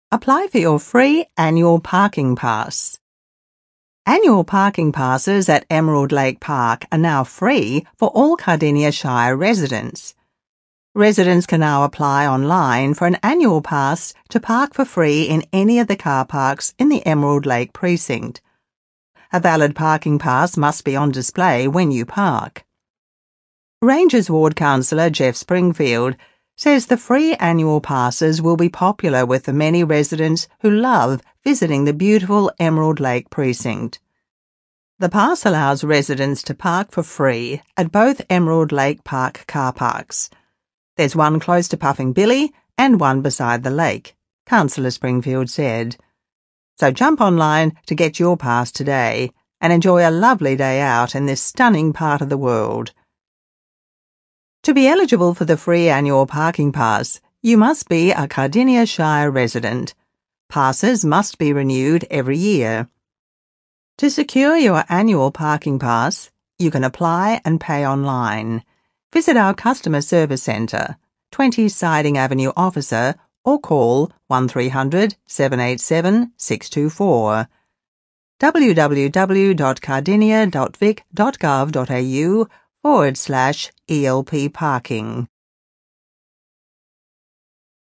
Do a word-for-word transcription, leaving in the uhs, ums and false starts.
Apply for your free annual parking pass. Annual parking passes at Emerald Lake Park are now free for all Cardinia Shire residents. Residents can now apply online for an annual pass to park for free in any of the car parks in the Emerald Lake precinct. A valid parking pass must be on display when you park. Rangers Ward Councillor Jeff Springfield says the free annual passes will be popular with the many residents who love visiting the beautiful Emerald Lake precinct. The pass allows residents to park for free at both Emerald Lake Park car parks. There's one close to Puffing Billy and one beside the lake, Councillor Springfield said. So jump online to get your pass today and enjoy a lovely day out in this stunning part of the world. To be eligible for the free annual parking pass, you must be a Cardinia Shire resident. Passes must be renewed every year. To secure your annual parking pass, you can apply and pay online. Visit our customer service centre, twenty Siding Avenue Officer, or call one three hundred, seven eight seven, six two four. w w w dot cardinia dot vic dot gov dot a u forward slash E L P parking.